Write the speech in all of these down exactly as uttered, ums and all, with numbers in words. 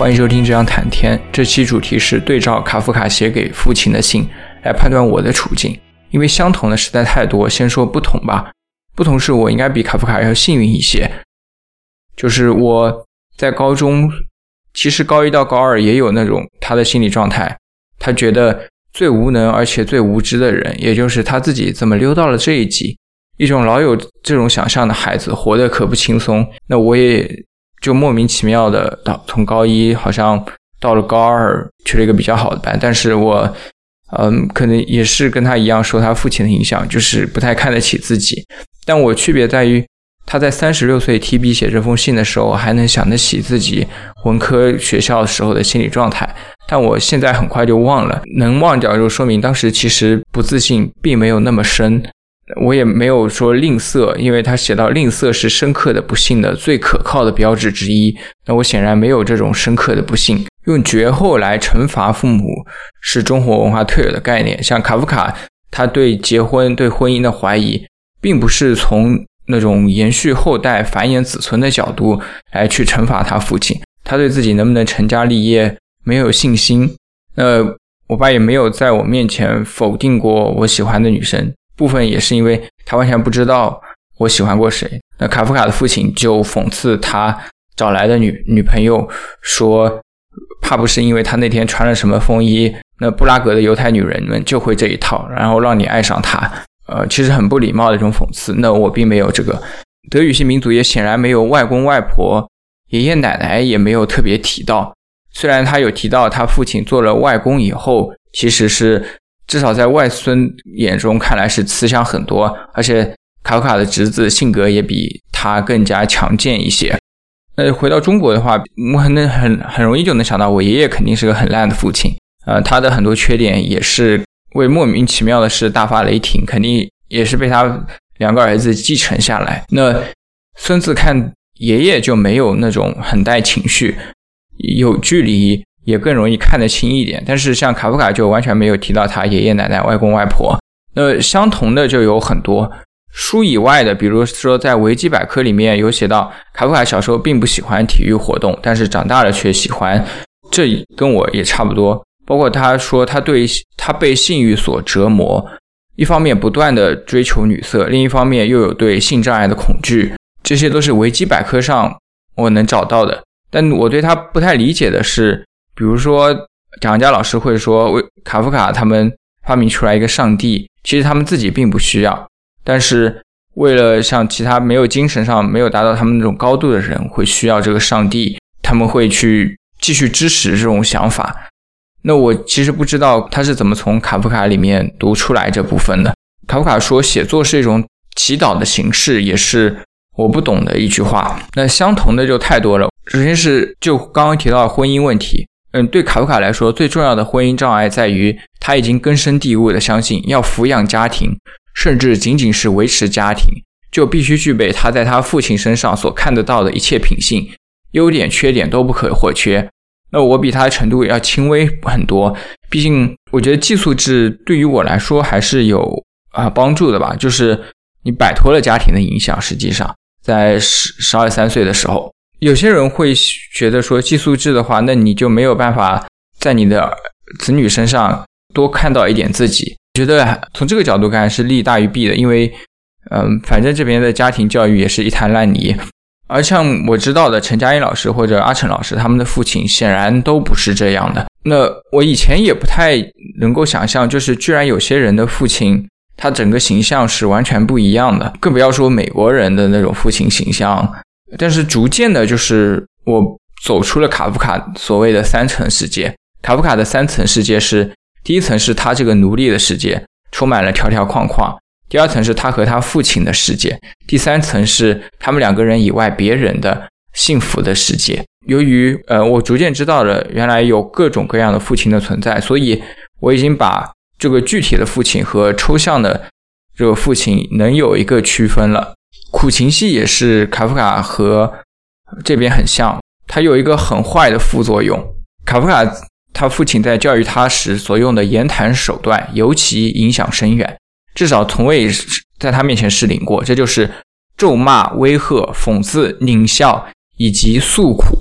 欢迎收听这样谈天，这期主题是对照卡夫卡写给父亲的信来判断我的处境，因为相同的实在太多，先说不同吧。不同是我应该比卡夫卡要幸运一些，就是我在高中，其实高一到高二也有那种他的心理状态，他觉得最无能而且最无知的人，也就是他自己怎么溜到了这一级，一种老有这种想象的孩子活得可不轻松。那我也就莫名其妙的到从高一好像到了高二去了一个比较好的班，但是我嗯，可能也是跟他一样受他父亲的影响，就是不太看得起自己。但我区别在于他在三十六岁提笔写这封信的时候还能想得起自己文科学校时候的心理状态，但我现在很快就忘了，能忘掉就说明当时其实不自信并没有那么深。我也没有说吝啬，因为他写到吝啬是深刻的不幸的最可靠的标志之一，那我显然没有这种深刻的不幸。用绝后来惩罚父母是中国文化特有的概念，像卡夫卡他对结婚对婚姻的怀疑并不是从那种延续后代繁衍子孙的角度来去惩罚他父亲，他对自己能不能成家立业没有信心。那我爸也没有在我面前否定过我喜欢的女生，部分也是因为他完全不知道我喜欢过谁。那卡夫卡的父亲就讽刺他找来的女女朋友说，怕不是因为他那天穿了什么风衣，那布拉格的犹太女人们就会这一套，然后让你爱上他。呃，其实很不礼貌的一种讽刺。那我并没有这个，德语系民族也显然没有外公外婆爷爷奶奶也没有特别提到，虽然他有提到他父亲做了外公以后其实是至少在外孙眼中看来是慈祥很多，而且卡夫卡的侄子性格也比他更加强健一些。那回到中国的话，我很很很容易就能想到我爷爷肯定是个很烂的父亲，呃，他的很多缺点也是为莫名其妙的事大发雷霆，肯定也是被他两个儿子继承下来。那孙子看爷爷就没有那种很带情绪，有距离也更容易看得清一点，但是像卡夫卡就完全没有提到他爷爷奶奶外公外婆。那相同的就有很多，书以外的比如说在维基百科里面有写到卡夫卡小时候并不喜欢体育活动，但是长大了却喜欢，这跟我也差不多。包括他说他对他被性欲所折磨，一方面不断的追求女色，另一方面又有对性障碍的恐惧，这些都是维基百科上我能找到的。但我对他不太理解的是，比如说蒋家老师会说卡夫卡他们发明出来一个上帝，其实他们自己并不需要，但是为了像其他没有精神上没有达到他们那种高度的人会需要这个上帝，他们会去继续支持这种想法。那我其实不知道他是怎么从卡夫卡里面读出来这部分的。卡夫卡说写作是一种祈祷的形式，也是我不懂的一句话。那相同的就太多了。首先是就刚刚提到婚姻问题，嗯，对卡夫卡来说最重要的婚姻障碍在于他已经根深蒂固的相信要抚养家庭，甚至仅仅是维持家庭就必须具备他在他父亲身上所看得到的一切品性，优点缺点都不可或缺。那我比他的程度要轻微很多，毕竟我觉得寄宿制对于我来说还是有啊帮助的吧，就是你摆脱了家庭的影响。实际上在十二三岁的时候，有些人会觉得说寄宿制的话，那你就没有办法在你的子女身上多看到一点自己。觉得从这个角度看是利大于弊的，因为嗯，反正这边的家庭教育也是一滩烂泥。而像我知道的陈嘉映老师或者阿成老师他们的父亲显然都不是这样的。那我以前也不太能够想象，就是居然有些人的父亲他整个形象是完全不一样的，更不要说美国人的那种父亲形象。但是逐渐的就是我走出了卡夫卡所谓的三层世界。卡夫卡的三层世界是，第一层是他这个奴隶的世界，充满了条条框框。第二层是他和他父亲的世界，第三层是他们两个人以外别人的幸福的世界。由于呃，我逐渐知道了原来有各种各样的父亲的存在，所以我已经把这个具体的父亲和抽象的这个父亲能有一个区分了。苦情戏也是卡夫卡和这边很像，它有一个很坏的副作用。卡夫卡他父亲在教育他时所用的言谈手段尤其影响深远，至少从未在他面前失灵过，这就是咒骂、威吓、讽刺、狞笑以及诉苦。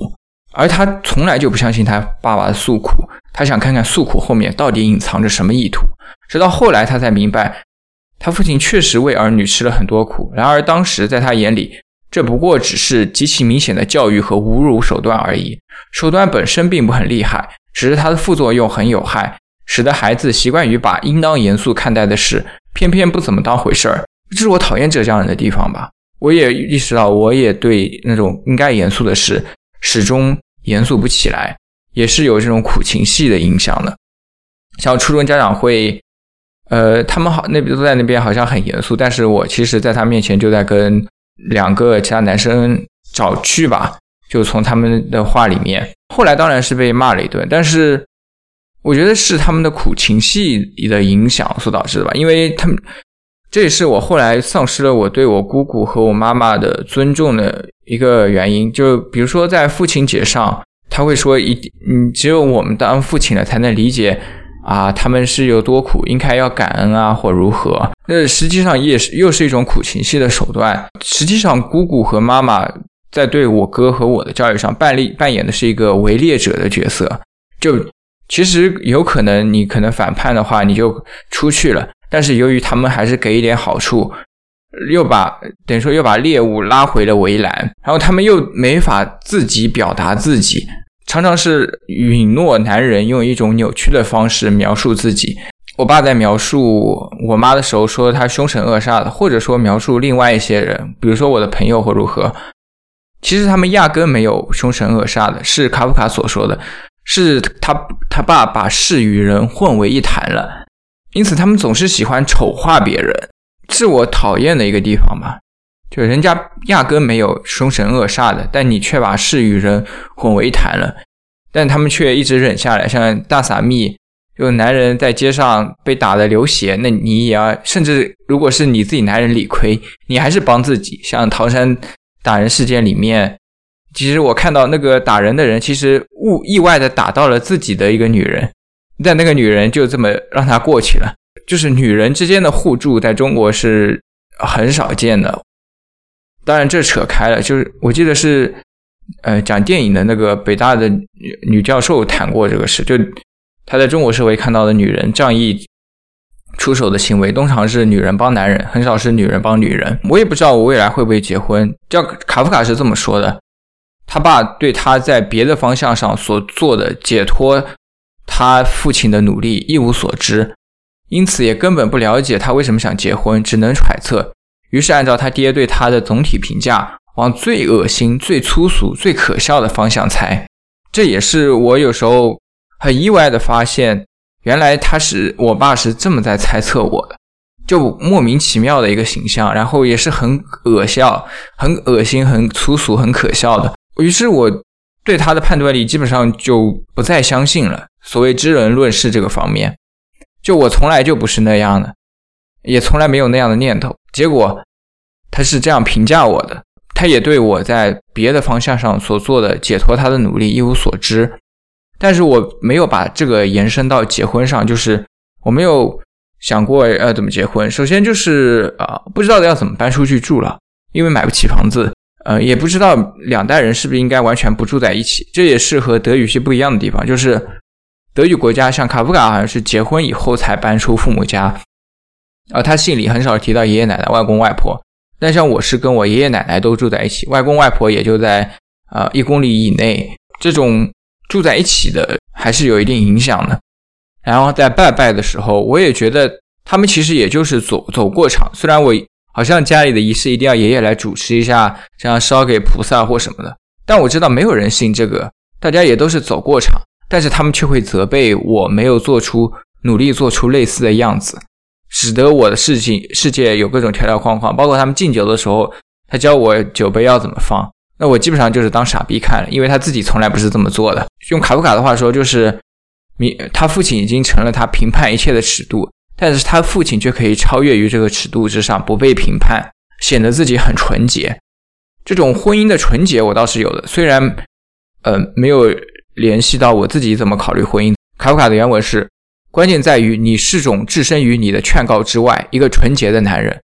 而他从来就不相信他爸爸的诉苦，他想看看诉苦后面到底隐藏着什么意图。直到后来他才明白，他父亲确实为儿女吃了很多苦，然而当时在他眼里，这不过只是极其明显的教育和侮辱手段而已，手段本身并不很厉害，只是它的副作用很有害，使得孩子习惯于把应当严肃看待的事偏偏不怎么当回事儿。这是我讨厌浙江人的地方吧。我也意识到我也对那种应该严肃的事始终严肃不起来，也是有这种苦情戏的影响的。像初中家长会呃，他们好那边都在那边好像很严肃，但是我其实在他面前就在跟两个其他男生找趣吧，就从他们的话里面，后来当然是被骂了一顿，但是我觉得是他们的苦情戏的影响所导致的吧，因为他们这也是我后来丧失了我对我姑姑和我妈妈的尊重的一个原因。就比如说在父亲节上，他会说一嗯，只有我们当父亲了才能理解啊，他们是有多苦，应该要感恩啊，或如何。那实际上也是又是一种苦情戏的手段。实际上姑姑和妈妈在对我哥和我的教育上扮演扮演的是一个围猎者的角色。就其实有可能你可能反叛的话你就出去了，但是由于他们还是给一点好处，又把等于说又把猎物拉回了围栏，然后他们又没法自己表达自己，常常是允诺男人用一种扭曲的方式描述自己。我爸在描述我妈的时候说她凶神恶煞的，或者说描述另外一些人，比如说我的朋友或如何，其实他们压根没有凶神恶煞的，是卡夫卡所说的，是他他爸把事与人混为一谈了，因此他们总是喜欢丑化别人，是我讨厌的一个地方吧。就人家压根没有凶神恶煞的，但你却把事与人混为一谈了，但他们却一直忍下来。像大撒密，有男人在街上被打得流血，那你也要，甚至如果是你自己男人理亏，你还是帮自己。像桃山打人事件里面，其实我看到那个打人的人其实误意外的打到了自己的一个女人，但那个女人就这么让他过去了。就是女人之间的互助在中国是很少见的。当然这扯开了，就是我记得是呃讲电影的那个北大的女教授谈过这个事，就她在中国社会看到的女人仗义出手的行为通常是女人帮男人，很少是女人帮女人。我也不知道我未来会不会结婚，叫卡夫卡是这么说的，他爸对他在别的方向上所做的解脱他父亲的努力一无所知，因此也根本不了解他为什么想结婚，只能揣测，于是按照他爹对他的总体评价往最恶心最粗俗最可笑的方向猜。这也是我有时候很意外的发现，原来他是我爸是这么在猜测我的，就莫名其妙的一个形象，然后也是很恶笑很恶心很粗俗很可笑的。于是我对他的判断力基本上就不再相信了，所谓知人论事这个方面，就我从来就不是那样的，也从来没有那样的念头，结果他是这样评价我的，他也对我在别的方向上所做的解脱他的努力一无所知。但是我没有把这个延伸到结婚上，就是我没有想过呃怎么结婚。首先就是呃不知道要怎么搬出去住了，因为买不起房子，呃也不知道两代人是不是应该完全不住在一起。这也是和德语系不一样的地方，就是德语国家像卡夫卡好像是结婚以后才搬出父母家，而他信里很少提到爷爷奶奶外公外婆，但像我是跟我爷爷奶奶都住在一起，外公外婆也就在呃一公里以内，这种住在一起的还是有一定影响的。然后在拜拜的时候，我也觉得他们其实也就是走走过场，虽然我好像家里的仪式一定要爷爷来主持一下，这样烧给菩萨或什么的，但我知道没有人信这个，大家也都是走过场，但是他们却会责备我没有做出努力做出类似的样子，使得我的事情世界有各种条条框框。包括他们敬酒的时候，他教我酒杯要怎么放，那我基本上就是当傻逼看了，因为他自己从来不是这么做的。用卡夫卡的话说，就是他父亲已经成了他评判一切的尺度，但是他父亲却可以超越于这个尺度之上，不被评判，显得自己很纯洁。这种婚姻的纯洁我倒是有的，虽然呃没有联系到我自己怎么考虑婚姻。卡夫卡的原文是，关键在于你是种置身于你的劝告之外一个纯洁的男人，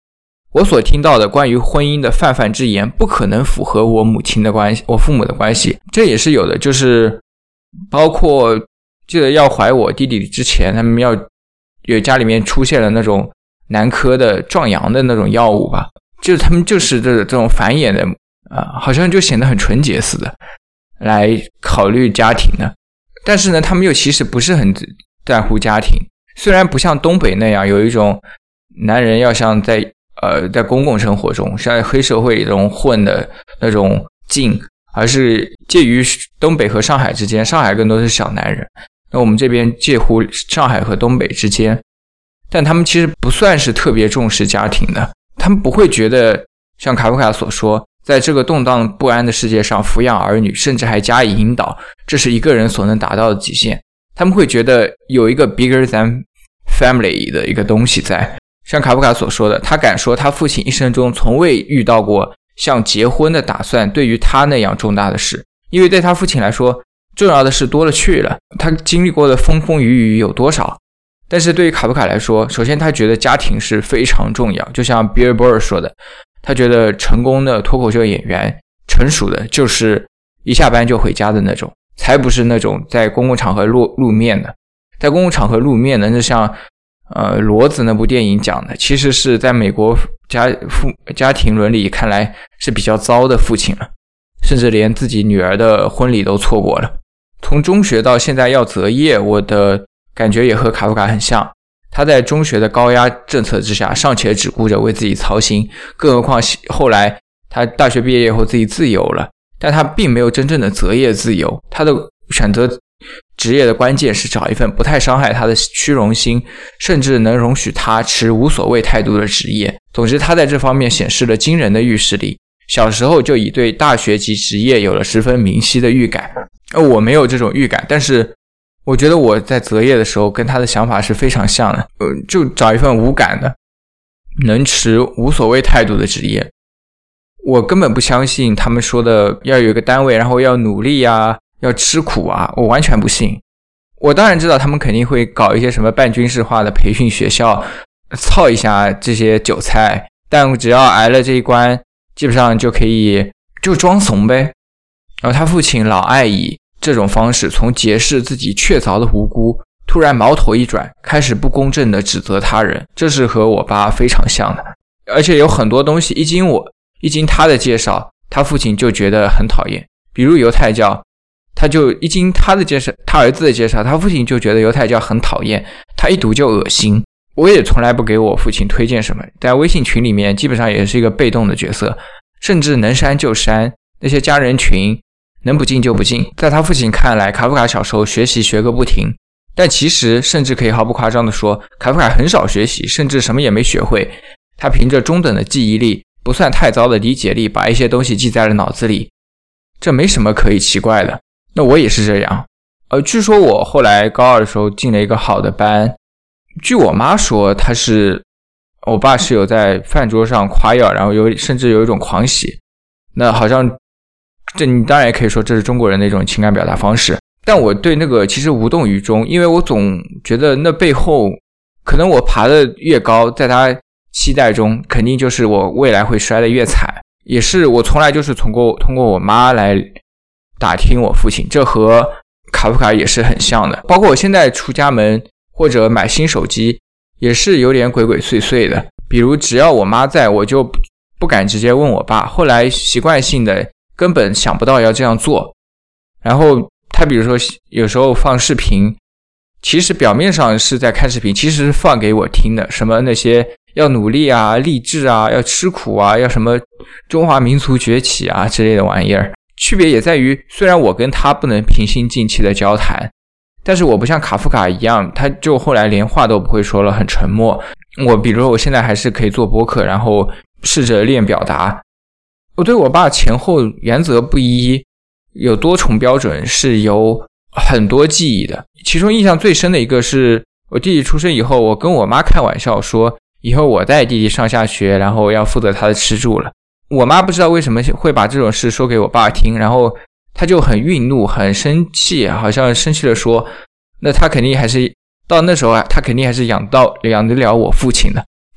我所听到的关于婚姻的泛泛之言不可能符合我母亲的关系，我父母的关系。这也是有的，就是包括记得要怀我弟弟之前，他们要有家里面出现了那种男科的壮阳的那种药物吧，就是他们就是这这种繁衍的啊、呃，好像就显得很纯洁似的来考虑家庭的。但是呢，他们又其实不是很在乎家庭，虽然不像东北那样有一种男人要像在呃在公共生活中像在黑社会中混的那种劲，而是介于东北和上海之间，上海更多是小男人，那我们这边介乎上海和东北之间。但他们其实不算是特别重视家庭的，他们不会觉得像卡夫卡所说，在这个动荡不安的世界上抚养儿女，甚至还加以引导，这是一个人所能达到的极限。他们会觉得有一个 bigger than family 的一个东西在。像卡夫卡所说的，他敢说他父亲一生中从未遇到过像结婚的打算对于他那样重大的事，因为对他父亲来说重要的事多了去了，他经历过的风风雨雨有多少。但是对于卡夫卡来说，首先他觉得家庭是非常重要，就像比尔·博尔说的，他觉得成功的脱口秀演员，成熟的就是一下班就回家的那种，才不是那种在公共场合露露面的。在公共场合露面的，那像呃骡子那部电影讲的，其实是在美国家父家庭伦理看来是比较糟的父亲了，甚至连自己女儿的婚礼都错过了。从中学到现在要择业，我的感觉也和卡夫卡很像。他在中学的高压政策之下，尚且只顾着为自己操心，更何况后来他大学毕业以后自己自由了，但他并没有真正的择业自由。他的选择职业的关键是找一份不太伤害他的虚荣心，甚至能容许他持无所谓态度的职业。总之，他在这方面显示了惊人的预示力，小时候就已对大学及职业有了十分明晰的预感。而我没有这种预感，但是我觉得我在择业的时候跟他的想法是非常像的，呃，就找一份无感的能持无所谓态度的职业。我根本不相信他们说的要有一个单位，然后要努力啊，要吃苦啊，我完全不信。我当然知道他们肯定会搞一些什么半军事化的培训学校，操一下这些韭菜，但只要挨了这一关，基本上就可以就装怂呗。然后他父亲老爱以这种方式从揭示自己确凿的无辜，突然矛头一转，开始不公正地指责他人，这是和我爸非常像的。而且有很多东西一经我一经他的介绍，他父亲就觉得很讨厌。比如犹太教，他就一经他的介绍，他儿子的介绍，他父亲就觉得犹太教很讨厌，他一读就恶心。我也从来不给我父亲推荐什么，在微信群里面基本上也是一个被动的角色，甚至能删就删，那些家人群能不进就不进。在他父亲看来，卡夫卡小时候学习学个不停，但其实甚至可以毫不夸张地说，卡夫卡很少学习，甚至什么也没学会。他凭着中等的记忆力，不算太糟的理解力，把一些东西记在了脑子里，这没什么可以奇怪的。那我也是这样。呃，据说我后来高二的时候进了一个好的班，据我妈说，她是我爸是有在饭桌上夸耀，然后有甚至有一种狂喜。那好像这你当然也可以说这是中国人的一种情感表达方式，但我对那个其实无动于衷，因为我总觉得那背后可能我爬得越高，在他期待中肯定就是我未来会摔得越惨。也是我从来就是通过通过我妈来打听我父亲，这和卡夫卡也是很像的。包括我现在出家门或者买新手机也是有点鬼鬼祟祟的，比如只要我妈在，我就不敢直接问我爸，后来习惯性的根本想不到要这样做。然后他比如说有时候放视频，其实表面上是在看视频，其实是放给我听的，什么那些要努力啊，励志啊，要吃苦啊，要什么中华民族崛起啊之类的玩意儿。区别也在于，虽然我跟他不能平心静气的交谈，但是我不像卡夫卡一样，他就后来连话都不会说了，很沉默。我比如说我现在还是可以做播客，然后试着练表达。我对我爸前后原则不一，有多重标准，是有很多记忆的。其中印象最深的一个是我弟弟出生以后，我跟我妈开玩笑说以后我带弟弟上下学，然后要负责他的吃住了。我妈不知道为什么会把这种事说给我爸听，然后他就很愠怒很生气，好像生气的说那他肯定还是到那时候啊，他肯定还是养到养得了我父亲的。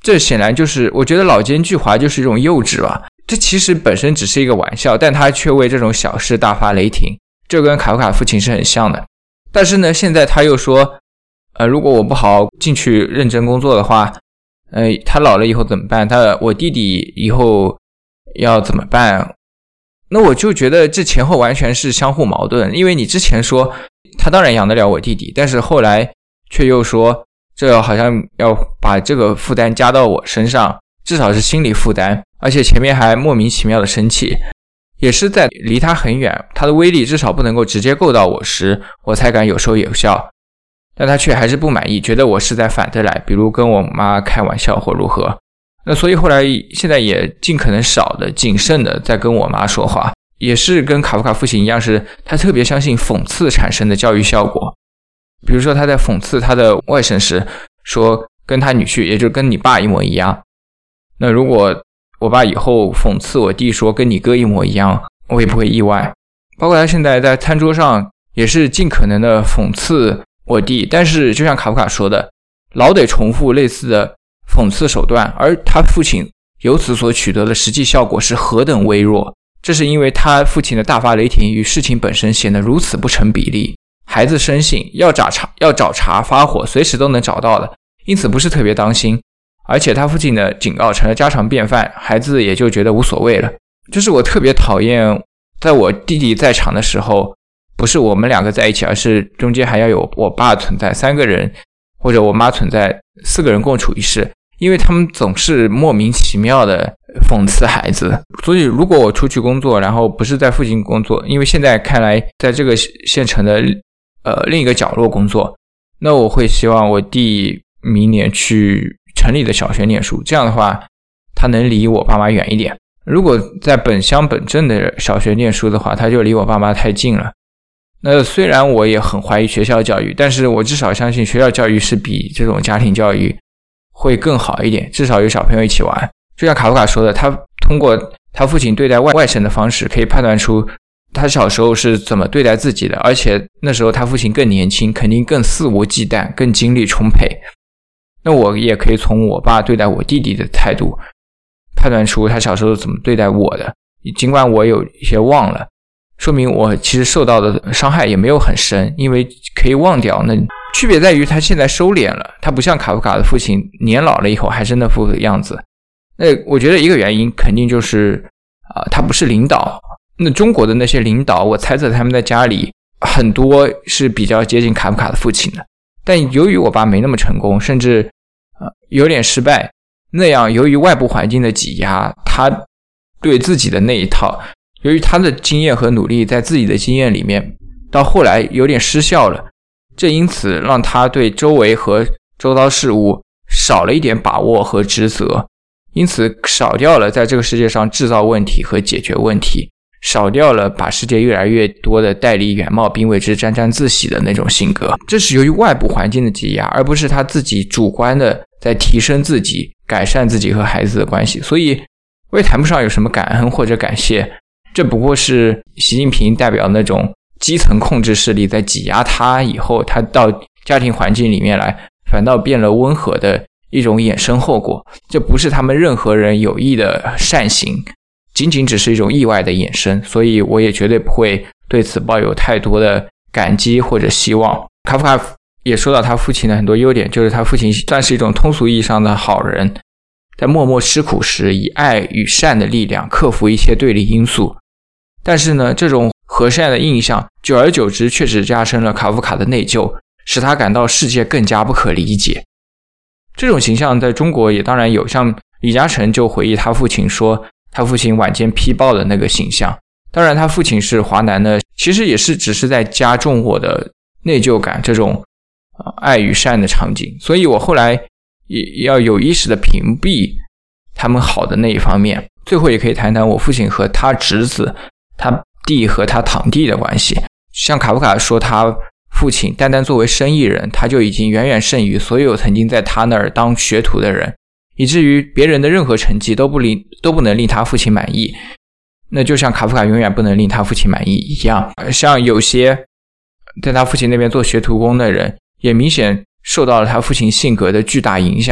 这显然就是我觉得老奸巨猾就是一种幼稚吧。这其实本身只是一个玩笑，但他却为这种小事大发雷霆，这跟卡夫卡父亲是很像的。但是呢，现在他又说呃，如果我不好进去认真工作的话，呃，他老了以后怎么办？他我弟弟以后要怎么办？那我就觉得这前后完全是相互矛盾。因为你之前说他当然养得了我弟弟，但是后来却又说这好像要把这个负担加到我身上，至少是心理负担，而且前面还莫名其妙的生气，也是在离他很远，他的威力至少不能够直接够到我时，我才敢有说有笑。但他却还是不满意，觉得我是在反着来，比如跟我妈开玩笑或如何。那所以后来现在也尽可能少的谨慎的在跟我妈说话，也是跟卡夫卡父亲一样，是他特别相信讽刺产生的教育效果。比如说他在讽刺他的外甥时说跟他女婿也就是跟你爸一模一样，那如果我爸以后讽刺我弟说跟你哥一模一样，我也不会意外。包括他现在在餐桌上也是尽可能的讽刺我弟，但是就像卡夫卡说的，老得重复类似的讽刺手段，而他父亲由此所取得的实际效果是何等微弱。这是因为他父亲的大发雷霆与事情本身显得如此不成比例。孩子生性要找茬要找茬发火随时都能找到的，因此不是特别当心，而且他父亲的警告成了家常便饭，孩子也就觉得无所谓了。就是我特别讨厌在我弟弟在场的时候，不是我们两个在一起，而是中间还要有我爸存在，三个人或者我妈存在，四个人共处一室，因为他们总是莫名其妙的讽刺孩子。所以如果我出去工作，然后不是在附近工作，因为现在看来在这个县城的呃另一个角落工作，那我会希望我弟明年去城里的小学念书，这样的话他能离我爸妈远一点。如果在本乡本镇的小学念书的话，他就离我爸妈太近了。那虽然我也很怀疑学校教育，但是我至少相信学校教育是比这种家庭教育会更好一点，至少有小朋友一起玩。就像卡夫卡说的，他通过他父亲对待外外甥的方式可以判断出他小时候是怎么对待自己的，而且那时候他父亲更年轻，肯定更肆無忌惮，更精力充沛。那我也可以从我爸对待我弟弟的态度判断出他小时候怎么对待我的，尽管我有一些忘了，说明我其实受到的伤害也没有很深，因为可以忘掉。那区别在于他现在收敛了，他不像卡夫卡的父亲年老了以后还是那副样子。那我觉得一个原因肯定就是啊、呃，他不是领导。那中国的那些领导，我猜测他们在家里很多是比较接近卡夫卡的父亲的，但由于我爸没那么成功，甚至呃有点失败，那样由于外部环境的挤压，他对自己的那一套，由于他的经验和努力在自己的经验里面到后来有点失效了，这因此让他对周围和周遭事物少了一点把握和职责，因此少掉了在这个世界上制造问题和解决问题，少掉了把世界越来越多的代理远貌并为之沾沾自喜的那种性格。这是由于外部环境的挤压，而不是他自己主观的在提升自己，改善自己和孩子的关系。所以我也谈不上有什么感恩或者感谢，这不过是习近平代表那种基层控制势力在挤压他以后，他到家庭环境里面来反倒变了温和的一种衍生后果。这不是他们任何人有意的善行，仅仅只是一种意外的衍生，所以我也绝对不会对此抱有太多的感激或者希望。卡夫卡也说到他父亲的很多优点，就是他父亲算是一种通俗意义上的好人，在默默吃苦时以爱与善的力量克服一切对立因素。但是呢，这种和善的印象久而久之确实加深了卡夫卡的内疚，使他感到世界更加不可理解。这种形象在中国也当然有，像李嘉诚就回忆他父亲说他父亲晚间批报的那个形象。当然他父亲是华南的，其实也是只是在加重我的内疚感，这种、呃、爱与善的场景。所以我后来也要有意识的屏蔽他们好的那一方面。最后也可以谈谈我父亲和他侄子、他弟和他堂弟的关系。像卡夫卡说他父亲单单作为生意人，他就已经远远胜于所有曾经在他那儿当学徒的人，以至于别人的任何成绩都不令都不能令他父亲满意。那就像卡夫卡永远不能令他父亲满意一样，像有些在他父亲那边做学徒工的人也明显受到了他父亲性格的巨大影响，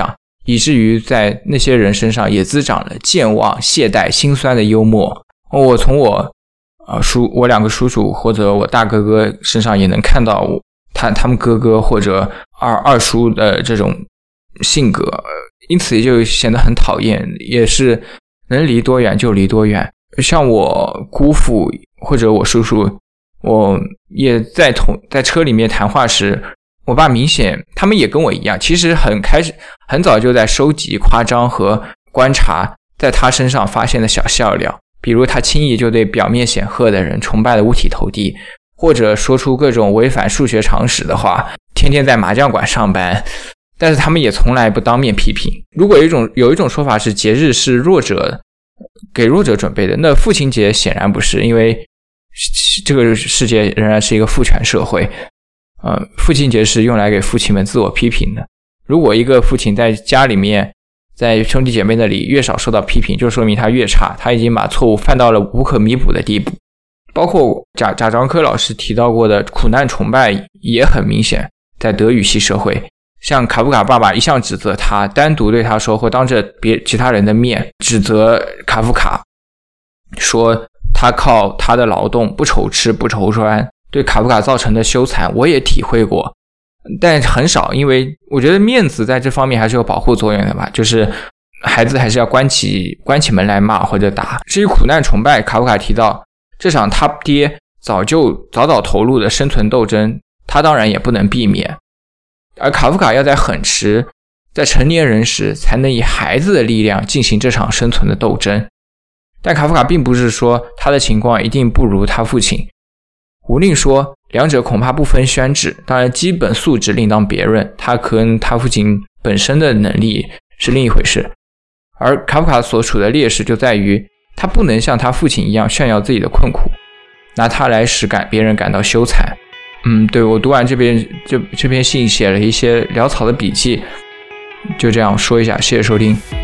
以至于在那些人身上也滋长了健忘、懈怠、心酸的幽默。我从我呃叔我两个叔叔或者我大哥哥身上也能看到我他他们哥哥或者二二叔的这种性格，因此也就显得很讨厌，也是能离多远就离多远。像我姑父或者我叔叔，我也在同在车里面谈话时，我爸明显他们也跟我一样，其实很开始很早就在收集夸张和观察在他身上发现的小笑料，比如他轻易就对表面显赫的人崇拜的五体投地，或者说出各种违反数学常识的话，天天在麻将馆上班，但是他们也从来不当面批评。如果有一种有一种说法是节日是弱者给弱者准备的，那父亲节显然不是，因为这个世界仍然是一个父权社会，呃，父亲节是用来给父亲们自我批评的。如果一个父亲在家里面在兄弟姐妹那里越少受到批评，就说明他越差，他已经把错误犯到了无可弥补的地步。包括贾贾樟柯老师提到过的苦难崇拜也很明显，在德语系社会，像卡夫卡爸爸一向指责他，单独对他说或当着别其他人的面指责卡夫卡，说他靠他的劳动不愁吃不愁穿，对卡夫卡造成的羞惭我也体会过，但很少，因为我觉得面子在这方面还是有保护作用的吧，就是孩子还是要关起关起门来骂或者打。至于苦难崇拜，卡夫卡提到这场他爹早就早早投入的生存斗争，他当然也不能避免，而卡夫卡要在很迟在成年人时才能以孩子的力量进行这场生存的斗争。但卡夫卡并不是说他的情况一定不如他父亲，胡令说两者恐怕不分轩轾，当然基本素质另当别论，他跟他父亲本身的能力是另一回事。而卡夫卡所处的劣势就在于他不能像他父亲一样炫耀自己的困苦，拿他来使感别人感到羞惭。嗯，对，我读完这边这这篇信写了一些潦草的笔记，就这样说一下，谢谢收听。